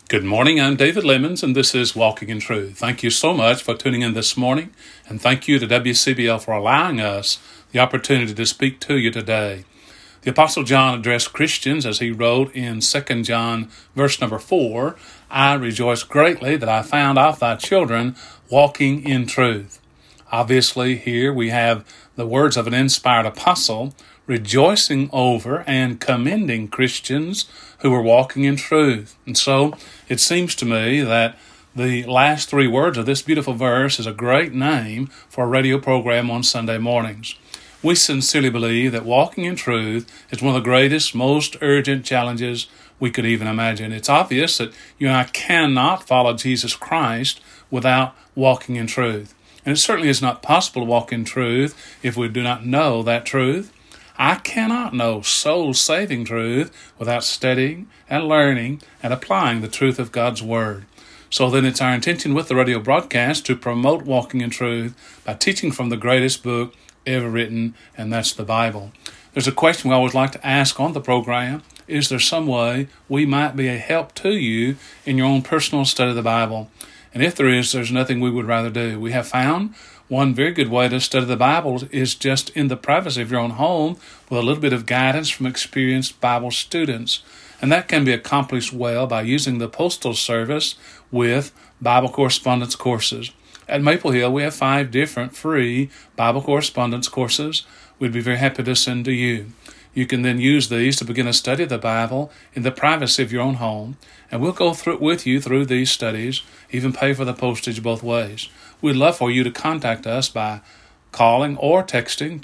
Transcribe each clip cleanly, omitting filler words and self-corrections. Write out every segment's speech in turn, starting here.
Good morning, I'm David Lemons, and this is Walking in Truth. Thank you so much for tuning in this morning, and thank you to WCBL for allowing us the opportunity to speak to you today. The Apostle John addressed Christians as he wrote in 2 John verse number 4, I rejoice greatly that I found out thy children walking in truth. Obviously, here we have the words of an inspired apostle rejoicing over and commending Christians who were walking in truth. And so it seems to me that the last three words of this beautiful verse is a great name for a radio program on Sunday mornings. We sincerely believe that walking in truth is one of the greatest, most urgent challenges we could even imagine. It's obvious that you and I cannot follow Jesus Christ without walking in truth. And it certainly is not possible to walk in truth if we do not know that truth. I cannot know soul-saving truth without studying and learning and applying the truth of God's Word. So then it's our intention with the radio broadcast to promote walking in truth by teaching from the greatest book ever written, and that's the Bible. There's a question we always like to ask on the program. Is there some way we might be a help to you in your own personal study of the Bible? And if there is, there's nothing we would rather do. We have found one very good way to study the Bible is just in the privacy of your own home with a little bit of guidance from experienced Bible students. And that can be accomplished well by using the postal service with Bible correspondence courses. At Maple Hill, we have 5 different free Bible correspondence courses we'd be very happy to send to you. You can then use these to begin a study of the Bible in the privacy of your own home, and we'll go through it with you through these studies, even pay for the postage both ways. We'd love for you to contact us by calling or texting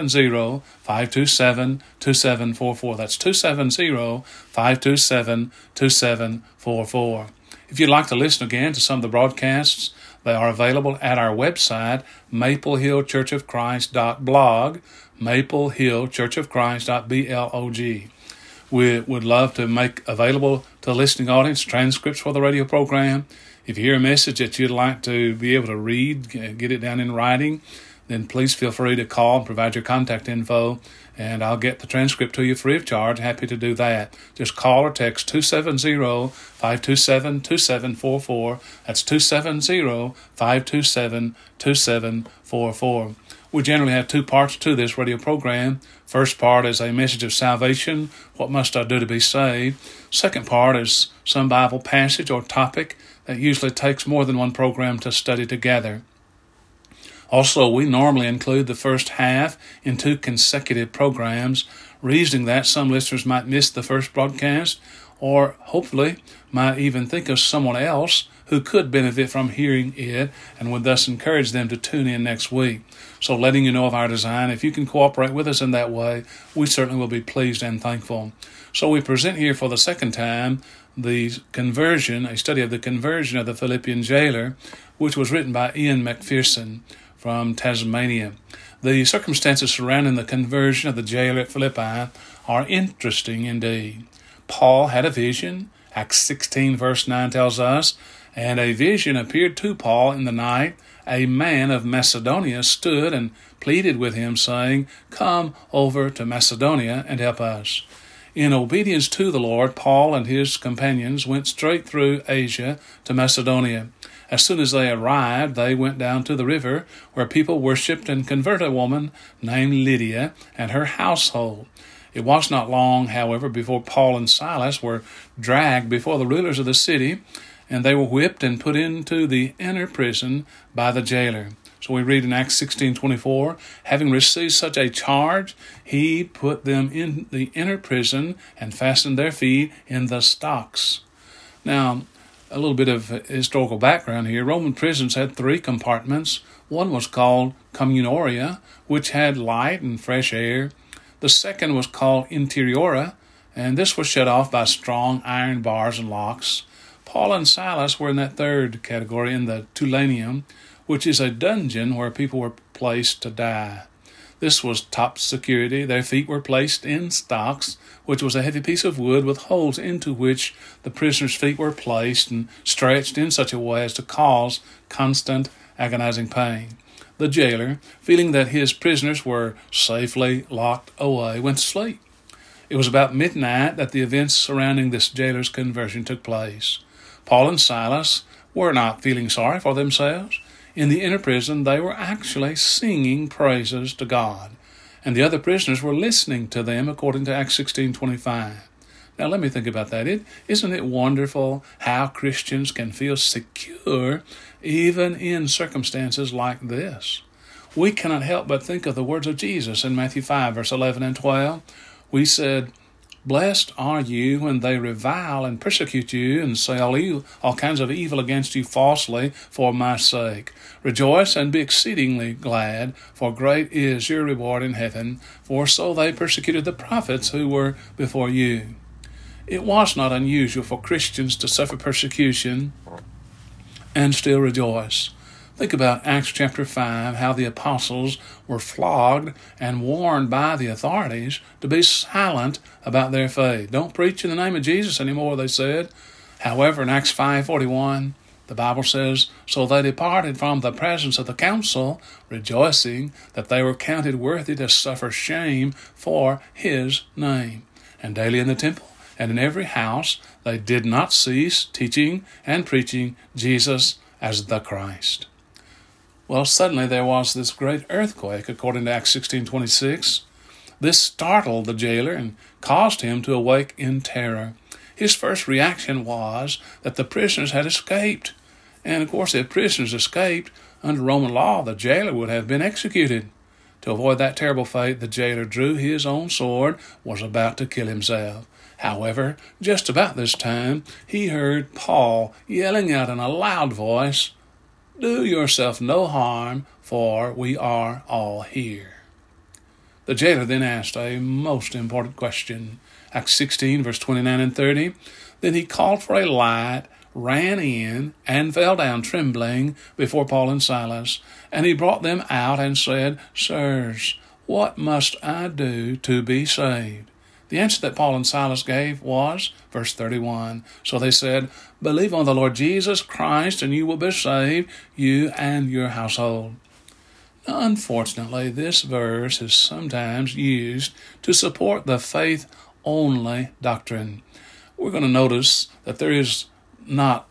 270-527-2744. That's 270-527-2744. If you'd like to listen again to some of the broadcasts, they are available at our website, maplehillchurchofchrist.blog, maplehillchurchofchrist.blog. We would love to make available to the listening audience transcripts for the radio program. If you hear a message that you'd like to be able to read, get it down in writing, then please feel free to call and provide your contact info, and I'll get the transcript to you free of charge. Happy to do that. Just call or text 270-527-2744. That's 270-527-2744. We generally have 2 parts to this radio program. First part is a message of salvation. What must I do to be saved? Second part is some Bible passage or topic that usually takes more than one program to study together. Also, we normally include the first half in 2 consecutive programs, reasoning that some listeners might miss the first broadcast or hopefully might even think of someone else who could benefit from hearing it and would thus encourage them to tune in next week. So letting you know of our design, if you can cooperate with us in that way, we certainly will be pleased and thankful. So we present here for the second time the conversion, a study of the conversion of the Philippian jailer, which was written by Ian McPherson from Tasmania. The circumstances surrounding the conversion of the jailer at Philippi are interesting indeed. Paul had a vision. Acts 16 verse 9 tells us, and a vision appeared to Paul in the night. A man of Macedonia stood and pleaded with him, saying, Come over to Macedonia and help us. In obedience to the Lord, Paul and his companions went straight through Asia to Macedonia. As soon as they arrived, they went down to the river where people worshipped and converted a woman named Lydia and her household. It was not long, however, before Paul and Silas were dragged before the rulers of the city, and they were whipped and put into the inner prison by the jailer. So we read in Acts 16:24, having received such a charge, he put them in the inner prison and fastened their feet in the stocks. Now, a little bit of historical background here. Roman prisons had 3 compartments. One was called Communoria, which had light and fresh air. The second was called Interiora, and this was shut off by strong iron bars and locks. Paul and Silas were in that third category, in the Tullianum, which is a dungeon where people were placed to die. This was top security. Their feet were placed in stocks, which was a heavy piece of wood with holes into which the prisoners' feet were placed and stretched in such a way as to cause constant agonizing pain. The jailer, feeling that his prisoners were safely locked away, went to sleep. It was about midnight that the events surrounding this jailer's conversion took place. Paul and Silas were not feeling sorry for themselves. In the inner prison, they were actually singing praises to God, and the other prisoners were listening to them according to Acts 16:25. Now let me think about that. Isn't it wonderful how Christians can feel secure even in circumstances like this? We cannot help but think of the words of Jesus in Matthew 5, verse 11 and 12. We said, "Blessed are you when they revile and persecute you and say all kinds of evil against you falsely for my sake. Rejoice and be exceedingly glad, for great is your reward in heaven, for so they persecuted the prophets who were before you." It was not unusual for Christians to suffer persecution and still rejoice. Think about Acts chapter 5, how the apostles were flogged and warned by the authorities to be silent about their faith. Don't preach in the name of Jesus anymore, they said. However, in Acts 5:41, the Bible says, "So they departed from the presence of the council, rejoicing that they were counted worthy to suffer shame for his name. And daily in the temple and in every house they did not cease teaching and preaching Jesus as the Christ." Well, suddenly there was this great earthquake, according to Acts 16:26. This startled the jailer and caused him to awake in terror. His first reaction was that the prisoners had escaped. And of course, if prisoners escaped, under Roman law, the jailer would have been executed. To avoid that terrible fate, the jailer drew his own sword, was about to kill himself. However, just about this time, he heard Paul yelling out in a loud voice, "Do yourself no harm, for we are all here." The jailer then asked a most important question. Acts 16, verse 29 and 30. Then he called for a light, ran in, and fell down trembling before Paul and Silas. And he brought them out and said, "Sirs, what must I do to be saved?" The answer that Paul and Silas gave was, verse 31, so they said, "Believe on the Lord Jesus Christ, and you will be saved, you and your household." Now, unfortunately, this verse is sometimes used to support the faith-only doctrine. We're going to notice that there's not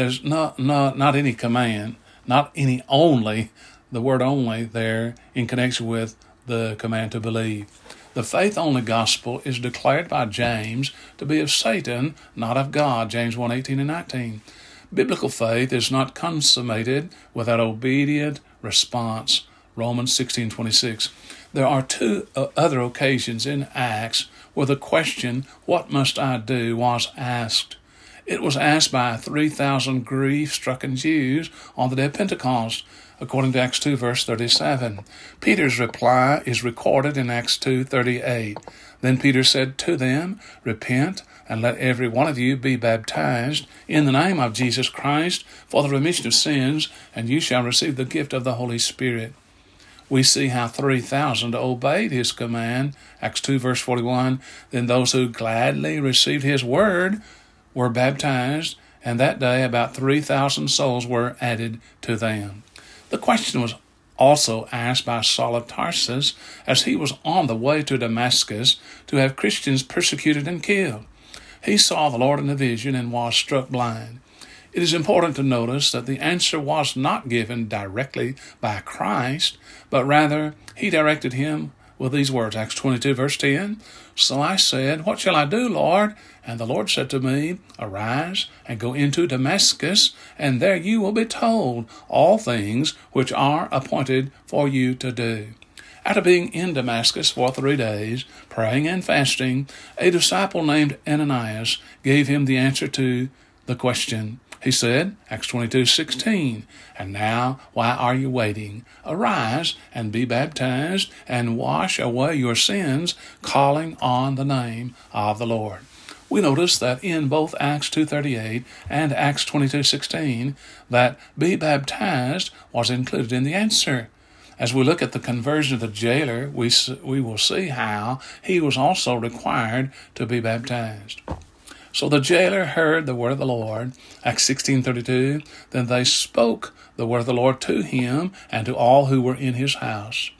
any command, not any only, the word only there in connection with the command to believe. The faith-only gospel is declared by James to be of Satan, not of God, James 1:18 and 19. Biblical faith is not consummated without obedient response, Romans 16:26. There are two other occasions in Acts where the question, "What must I do?" was asked. It was asked by 3,000 grief-stricken Jews on the day of Pentecost, according to Acts 2, verse 37. Peter's reply is recorded in Acts 2:38. Then Peter said to them, "Repent, and let every one of you be baptized in the name of Jesus Christ for the remission of sins, and you shall receive the gift of the Holy Spirit." We see how 3,000 obeyed his command. Acts 2, verse 41. Then those who gladly received his word were baptized, and that day about 3,000 souls were added to them. The question was also asked by Saul of Tarsus as he was on the way to Damascus to have Christians persecuted and killed. He saw the Lord in a vision and was struck blind. It is important to notice that the answer was not given directly by Christ, but rather he directed him with these words, Acts 22, verse 10. So I said, "What shall I do, Lord?" And the Lord said to me, "Arise and go into Damascus, and there you will be told all things which are appointed for you to do." After being in Damascus for 3 days, praying and fasting, a disciple named Ananias gave him the answer to the question. He said, Acts 22:16, "And now, why are you waiting? Arise and be baptized and wash away your sins, calling on the name of the Lord." We notice that in both Acts 2:38 and Acts 22:16, that be baptized was included in the answer. As we look at the conversion of the jailer, we will see how he was also required to be baptized. So the jailer heard the word of the Lord, Acts 16:32. Then they spoke the word of the Lord to him and to all who were in his house.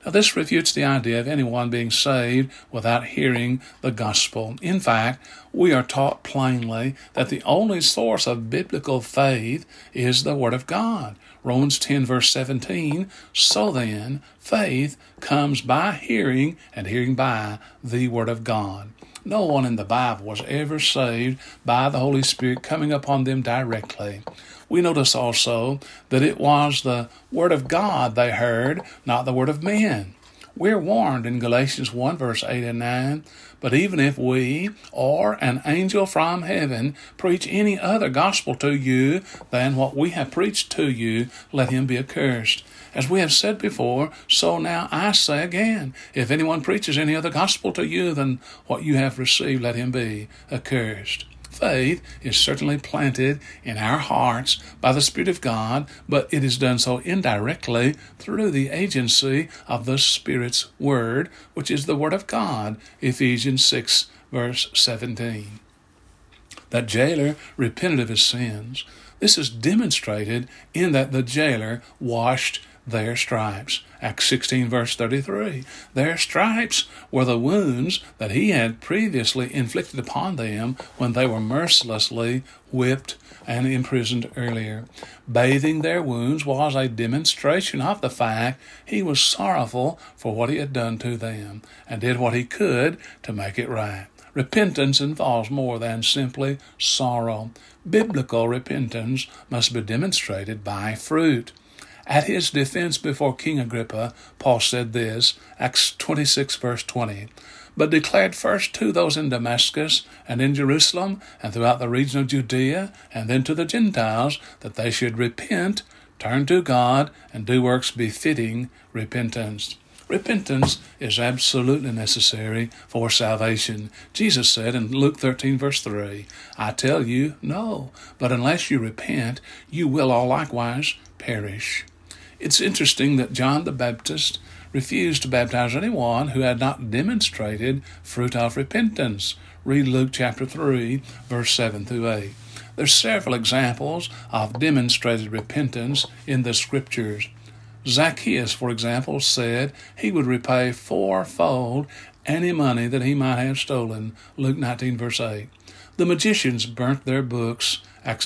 Now, this refutes the idea of anyone being saved without hearing the gospel. In fact, we are taught plainly that the only source of biblical faith is the Word of God. Romans 10 verse 17, so then, faith comes by hearing, and hearing by the Word of God. No one in the Bible was ever saved by the Holy Spirit coming upon them directly. We notice also that it was the Word of God they heard, not the Word of men. We're warned in Galatians 1 verse 8 and 9, but even if we or an angel from heaven preach any other gospel to you than what we have preached to you, let him be accursed. As we have said before, so now I say again, if anyone preaches any other gospel to you than what you have received, let him be accursed. Faith is certainly planted in our hearts by the Spirit of God, but it is done so indirectly through the agency of the Spirit's Word, which is the Word of God, Ephesians 6, verse 17. That jailer repented of his sins. This is demonstrated in that the jailer washed their stripes. Acts 16 verse 33. Their stripes were the wounds that he had previously inflicted upon them when they were mercilessly whipped and imprisoned earlier. Bathing their wounds was a demonstration of the fact he was sorrowful for what he had done to them and did what he could to make it right. Repentance involves more than simply sorrow. Biblical repentance must be demonstrated by fruit. At his defense before King Agrippa, Paul said this, Acts 26, verse 20, but declared first to those in Damascus and in Jerusalem and throughout the region of Judea and then to the Gentiles that they should repent, turn to God, and do works befitting repentance. Repentance is absolutely necessary for salvation. Jesus said in Luke 13, verse 3, I tell you, no, but unless you repent, you will all likewise perish. It's interesting that John the Baptist refused to baptize anyone who had not demonstrated fruit of repentance. Read Luke chapter 3, verse 7 through 8. There's several examples of demonstrated repentance in the Scriptures. Zacchaeus, for example, said he would repay fourfold any money that he might have stolen. Luke 19, verse 8. The magicians burnt their books. Acts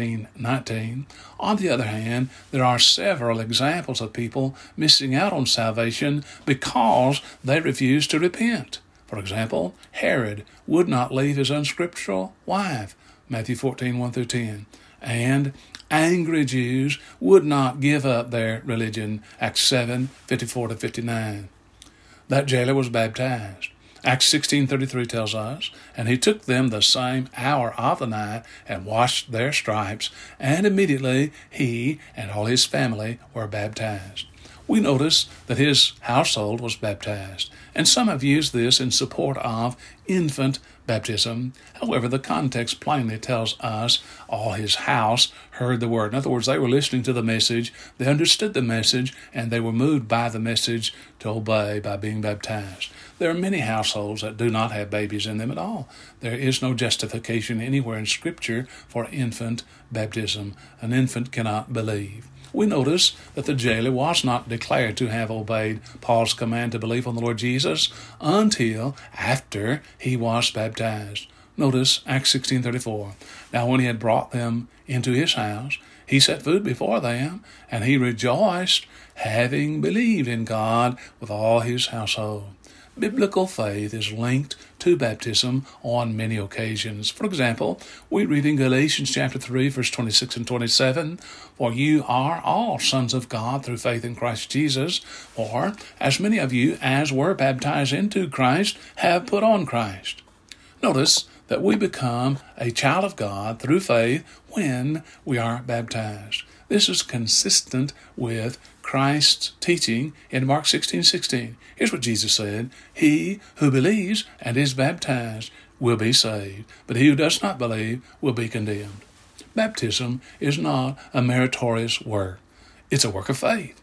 19:19. On the other hand, there are several examples of people missing out on salvation because they refused to repent. For example, Herod would not leave his unscriptural wife, Matthew 14:1 through 10, and angry Jews would not give up their religion, Acts 7:54 to 59. That jailer was baptized. Acts 16:33 tells us, and he took them the same hour of the night and washed their stripes, and immediately he and all his family were baptized. We notice that his household was baptized, and some have used this in support of infant baptism. However, the context plainly tells us all his house heard the word. In other words, they were listening to the message, they understood the message, and they were moved by the message to obey by being baptized. There are many households that do not have babies in them at all. There is no justification anywhere in Scripture for infant baptism. An infant cannot believe. We notice that the jailer was not declared to have obeyed Paul's command to believe on the Lord Jesus until after he was baptized. Notice Acts 16:34. Now when he had brought them into his house, he set food before them, and he rejoiced, having believed in God with all his household. Biblical faith is linked to baptism on many occasions. For example, we read in Galatians chapter 3, verse 26 and 27, For you are all sons of God through faith in Christ Jesus, for as many of you as were baptized into Christ have put on Christ. Notice that we become a child of God through faith when we are baptized. This is consistent with Christ's teaching in Mark 16:16. Here's what Jesus said, He who believes and is baptized will be saved, but he who does not believe will be condemned. Baptism is not a meritorious work. It's a work of faith.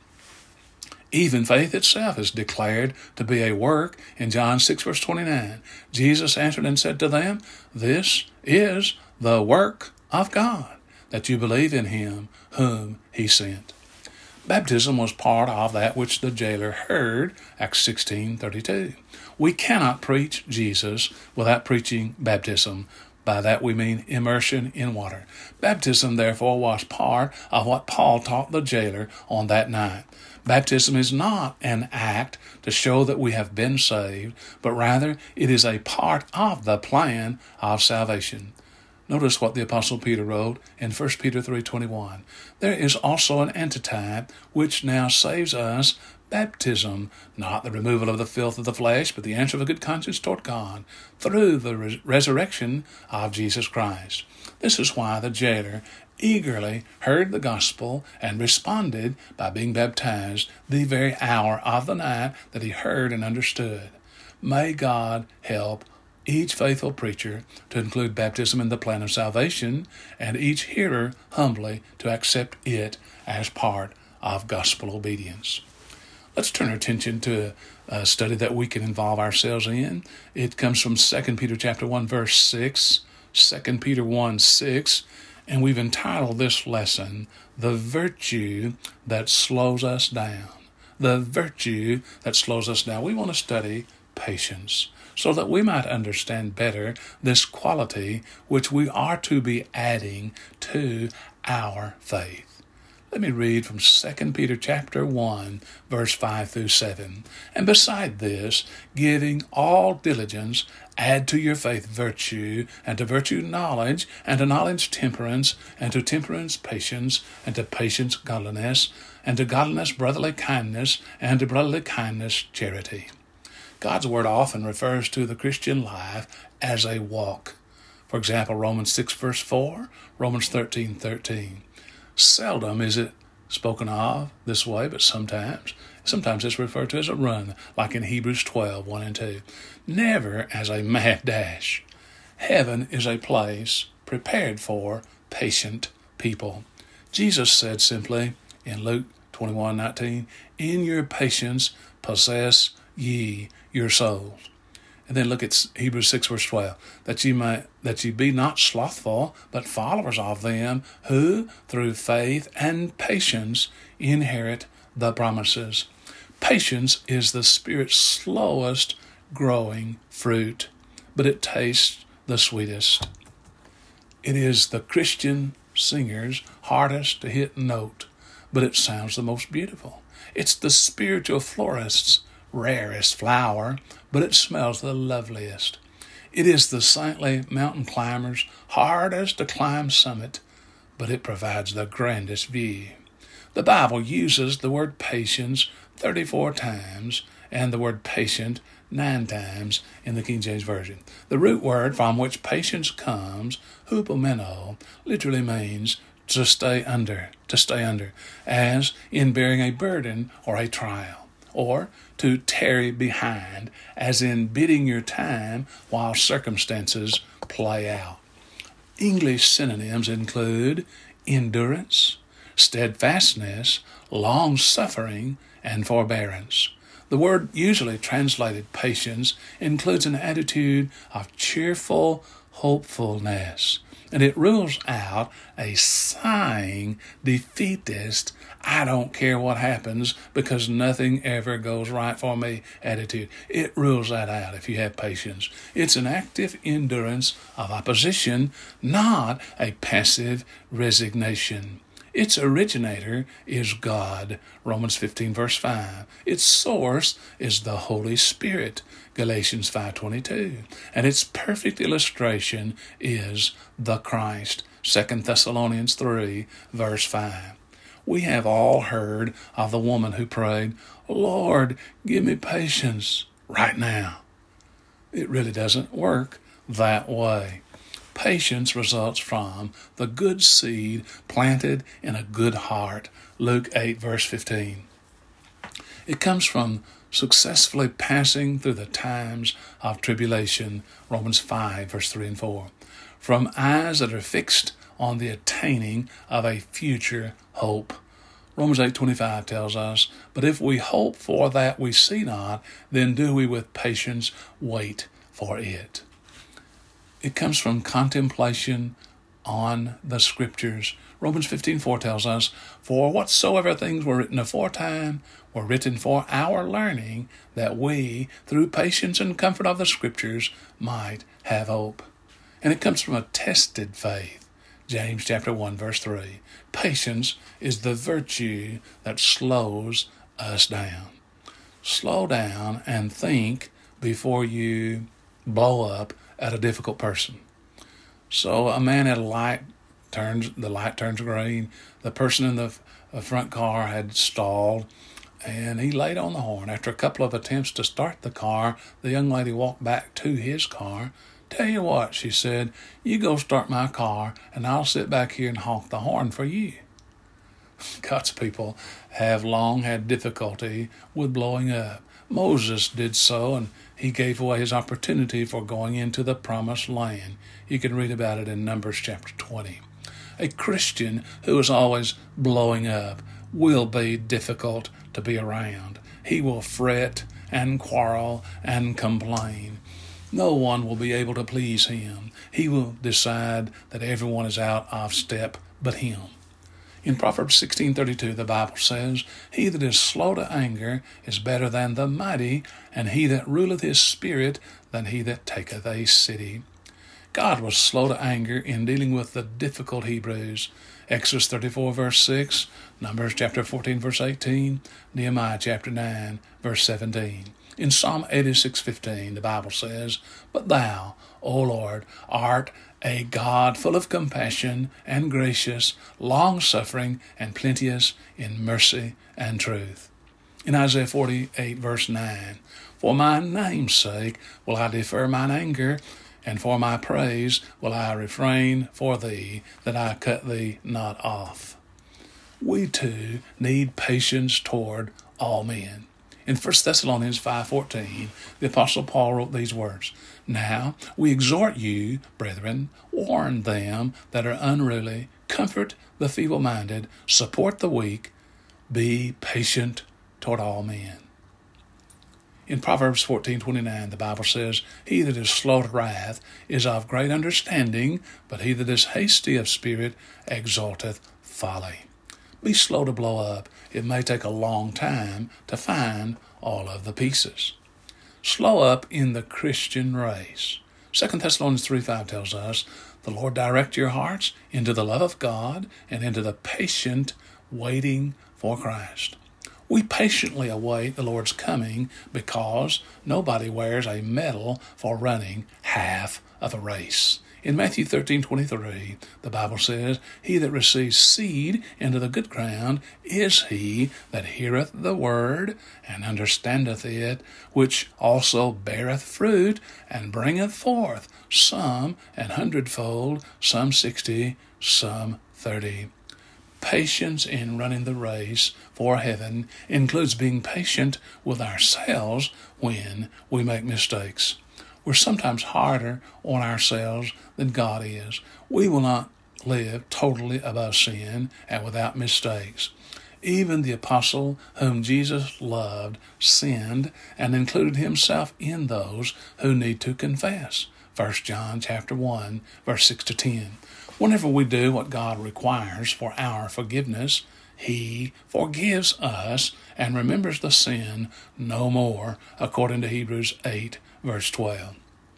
Even faith itself is declared to be a work in John 6, verse 29. Jesus answered and said to them, This is the work of God, that you believe in him whom he sent. Baptism was part of that which the jailer heard, Acts 16:32. We cannot preach Jesus without preaching baptism. By that we mean immersion in water. Baptism, therefore, was part of what Paul taught the jailer on that night. Baptism is not an act to show that we have been saved, but rather it is a part of the plan of salvation. Notice what the Apostle Peter wrote in 1 Peter 3:21. There is also an antitype which now saves us, baptism, not the removal of the filth of the flesh, but the answer of a good conscience toward God, through the resurrection of Jesus Christ. This is why the jailer eagerly heard the gospel and responded by being baptized the very hour of the night that he heard and understood. May God help each faithful preacher to include baptism in the plan of salvation, and each hearer humbly to accept it as part of gospel obedience. Let's turn our attention to a study that we can involve ourselves in. It comes from 2 Peter chapter 1, verse 6, 2 Peter 1:6, and we've entitled this lesson, The Virtue That Slows Us Down. The virtue that slows us down. We want to study patience, so that we might understand better this quality which we are to be adding to our faith. Let me read from 2 Peter chapter 1, verse 5 through 7. And beside this, giving all diligence, add to your faith virtue, and to virtue knowledge, and to knowledge temperance, and to temperance patience, and to patience godliness, and to godliness brotherly kindness, and to brotherly kindness charity. God's word often refers to the Christian life as a walk. For example, Romans 6, verse 4, Romans 13:13. Seldom is it spoken of this way, but sometimes it's referred to as a run, like in Hebrews 12, 1 and 2. Never as a mad dash. Heaven is a place prepared for patient people. Jesus said simply in Luke 21:19, in your patience possess ye your souls. And then look at Hebrews 6, verse 12, that ye be not slothful, but followers of them who, through faith and patience, inherit the promises. Patience is the Spirit's slowest growing fruit, but it tastes the sweetest. It is the Christian singer's hardest to hit note, but it sounds the most beautiful. It's the spiritual florist's rarest flower, but it smells the loveliest. It is the saintly mountain climber's hardest to climb summit, but it provides the grandest view. The Bible uses the word patience 34 times and the word patient 9 times in the King James Version. The root word from which patience comes, hupomeno, literally means to stay under, as in bearing a burden or a trial. Or to tarry behind, as in biding your time while circumstances play out. English synonyms include endurance, steadfastness, long-suffering, and forbearance. The word usually translated patience includes an attitude of cheerful hopefulness, and it rules out a sighing, defeatist, I don't care what happens because nothing ever goes right for me attitude. It rules that out if you have patience. It's an active endurance of opposition, not a passive resignation. Its originator is God, Romans 15, verse 5. Its source is the Holy Spirit, Galatians 5:22. And its perfect illustration is the Christ, 2 Thessalonians 3, verse 5. We have all heard of the woman who prayed, Lord, give me patience right now. It really doesn't work that way. Patience results from the good seed planted in a good heart, Luke 8, verse 15. It comes from successfully passing through the times of tribulation, Romans 5, verse 3 and 4. From eyes that are fixed on the attaining of a future hope. Romans 8:25 tells us, but if we hope for that we see not, then do we with patience wait for it. It comes from contemplation on the Scriptures. Romans 15:4 tells us, "For whatsoever things were written aforetime were written for our learning, that we, through patience and comfort of the Scriptures, might have hope." And it comes from a tested faith. James chapter 1, verse 3. Patience is the virtue that slows us down. Slow down and think before you blow up at a difficult person. So a man at a light the light turns green. The person in the front car had stalled, and he laid on the horn. After a couple of attempts to start the car, the young lady walked back to his car. "Tell you what," she said, "you go start my car, and I'll sit back here and honk the horn for you." God's people have long had difficulty with blowing up. Moses did so, and he gave away his opportunity for going into the promised land. You can read about it in Numbers chapter 20. A Christian who is always blowing up will be difficult to be around. He will fret and quarrel and complain. No one will be able to please him. He will decide that everyone is out of step but him. In Proverbs 16:32, the Bible says, "He that is slow to anger is better than the mighty, and he that ruleth his spirit than he that taketh a city." God was slow to anger in dealing with the difficult Hebrews. Exodus 34, verse 6, Numbers chapter 14, verse 18, Nehemiah chapter 9, verse 17. In Psalm 86:15, the Bible says, "But thou, O Lord, art a God full of compassion and gracious, long-suffering, and plenteous in mercy and truth." In Isaiah 48, verse 9, "For my name's sake will I defer mine anger, and for my praise will I refrain for thee, that I cut thee not off." We too need patience toward all men. In 1 Thessalonians 5:14, the Apostle Paul wrote these words, "Now we exhort you, brethren, warn them that are unruly, comfort the feeble-minded, support the weak, be patient toward all men." In Proverbs 14:29, the Bible says, "He that is slow to wrath is of great understanding, but he that is hasty of spirit exalteth folly." Be slow to blow up. It may take a long time to find all of the pieces. Slow up in the Christian race. 2 Thessalonians 3:5 tells us, "The Lord direct your hearts into the love of God and into the patient waiting for Christ." We patiently await the Lord's coming because nobody wears a medal for running half of a race. In Matthew 13:23, the Bible says, "He that receives seed into the good ground is he that heareth the word and understandeth it, which also beareth fruit and bringeth forth some an hundredfold, some 60, some 30. Patience in running the race for heaven includes being patient with ourselves when we make mistakes. We're sometimes harder on ourselves than God is. We will not live totally above sin and without mistakes. Even the apostle whom Jesus loved sinned and included himself in those who need to confess. 1 John chapter 1, verse 6 to 10. Whenever we do what God requires for our forgiveness, He forgives us and remembers the sin no more, according to Hebrews 8, verse 12.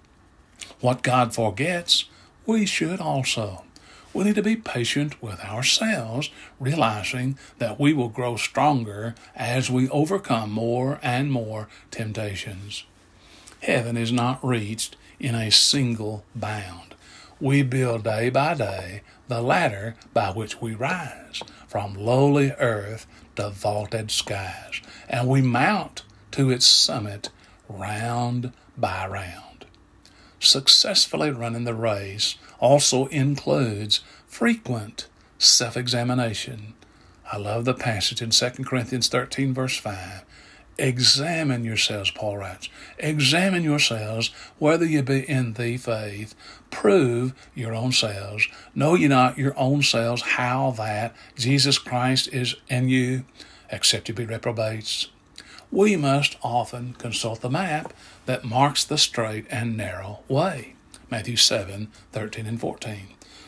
What God forgets, we should also. We need to be patient with ourselves, realizing that we will grow stronger as we overcome more and more temptations. Heaven is not reached in a single bound. We build day by day the ladder by which we rise from lowly earth to vaulted skies, and we mount to its summit round by round. Successfully running the race also includes frequent self-examination. I love the passage in 2 Corinthians 13, verse 5. Examine yourselves, Paul writes. Examine yourselves whether you be in the faith. Prove your own selves. Know ye not your own selves how that Jesus Christ is in you, except you be reprobates. We must often consult the map that marks the straight and narrow way. Matthew 7, 13 and 14.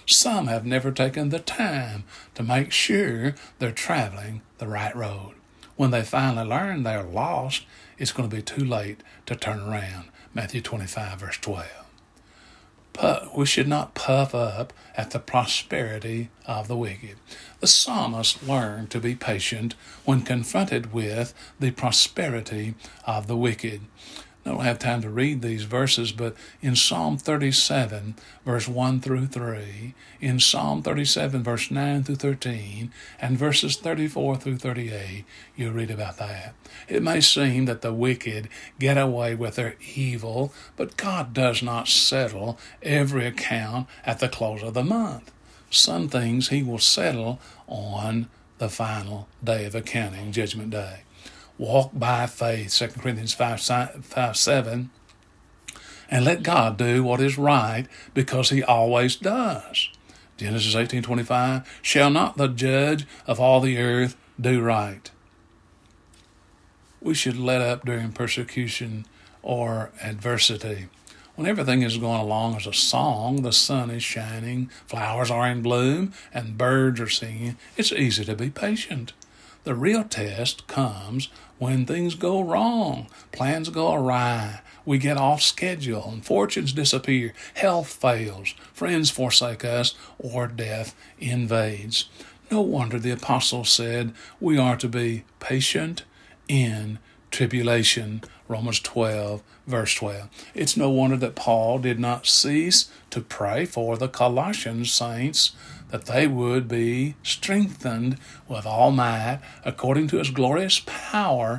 Some have never taken the time to make sure they're traveling the right road. When they finally learn they're lost, it's going to be too late to turn around. Matthew 25, verse 12. We should not puff up at the prosperity of the wicked. The psalmist learned to be patient when confronted with the prosperity of the wicked. I don't have time to read these verses, but in Psalm 37, verse 1 through 3, in Psalm 37, verse 9 through 13, and verses 34 through 38, you'll read about that. It may seem that the wicked get away with their evil, but God does not settle every account at the close of the month. Some things he will settle on the final day of accounting, Judgment Day. Walk by faith, 2 Corinthians 5:7, and let God do what is right, because he always does. Genesis 18:25, shall not the judge of all the earth do right? We should let up during persecution or adversity. When everything is going along as a song, the sun is shining, flowers are in bloom, and birds are singing, it's easy to be patient. The real test comes when things go wrong, plans go awry, we get off schedule, and fortunes disappear, health fails, friends forsake us, or death invades. No wonder the apostle said we are to be patient in tribulation, Romans 12, verse 12. It's no wonder that Paul did not cease to pray for the Colossian saints that they would be strengthened with all might according to his glorious power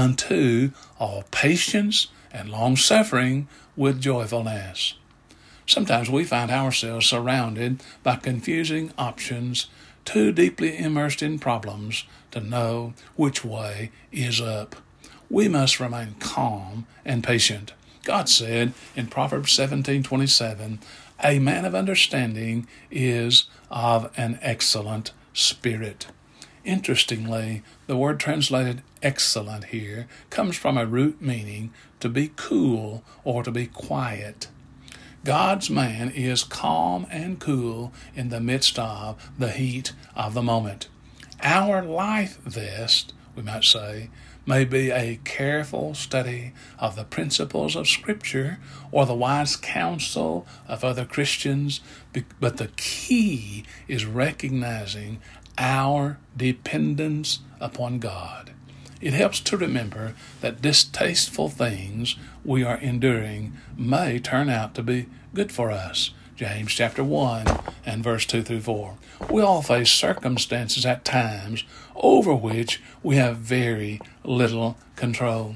unto all patience and long-suffering with joyfulness. Sometimes we find ourselves surrounded by confusing options, too deeply immersed in problems to know which way is up. We must remain calm and patient. God said in Proverbs 17:27, a man of understanding is of an excellent spirit. Interestingly, the word translated excellent here comes from a root meaning to be cool or to be quiet. God's man is calm and cool in the midst of the heat of the moment. Our life vest, we might say, may be a careful study of the principles of Scripture or the wise counsel of other Christians, but the key is recognizing our dependence upon God. It helps to remember that distasteful things we are enduring may turn out to be good for us. James chapter 1 and verse 2 through 4. We all face circumstances at times over which we have very little control.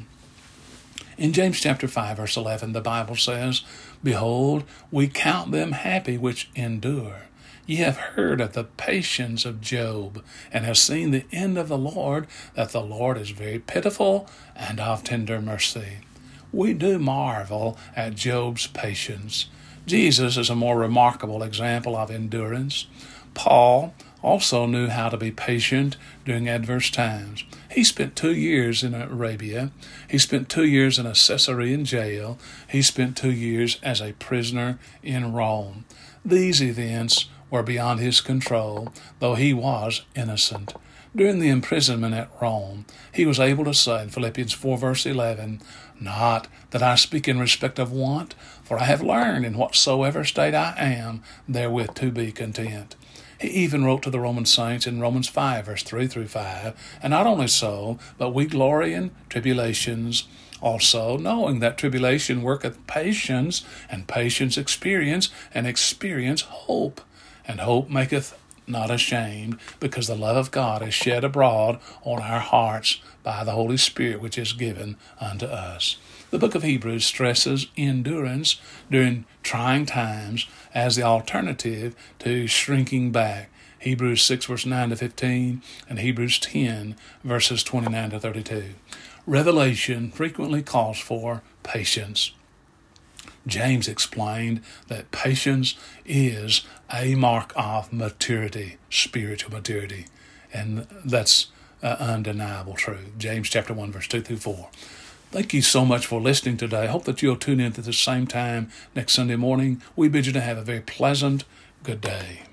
In James chapter 5 verse 11, the Bible says, behold, we count them happy which endure. Ye have heard of the patience of Job, and have seen the end of the Lord, that the Lord is very pitiful and of tender mercy. We do marvel at Job's patience. Jesus is a more remarkable example of endurance. Paul also knew how to be patient during adverse times. He spent 2 years in Arabia. He spent 2 years in a Caesarean jail. He spent 2 years as a prisoner in Rome. These events were beyond his control, though he was innocent. During the imprisonment at Rome, he was able to say in Philippians 4 verse 11, not that I speak in respect of want, for I have learned in whatsoever state I am, therewith to be content. He even wrote to the Roman saints in Romans 5 verse 3 through 5, and not only so, but we glory in tribulations also, knowing that tribulation worketh patience, and patience experience, and experience hope. And hope maketh not ashamed, because the love of God is shed abroad on our hearts by the Holy Spirit, which is given unto us. The book of Hebrews stresses endurance during trying times as the alternative to shrinking back. Hebrews 6 verse 9 to 15 and Hebrews 10 verses 29 to 32. Revelation frequently calls for patience. James explained that patience is a mark of maturity, spiritual maturity, and that's undeniable truth. James chapter 1 verse 2 through 4. Thank you so much for listening today. I hope that you'll tune in at the same time next Sunday morning. We bid you to have a very pleasant good day.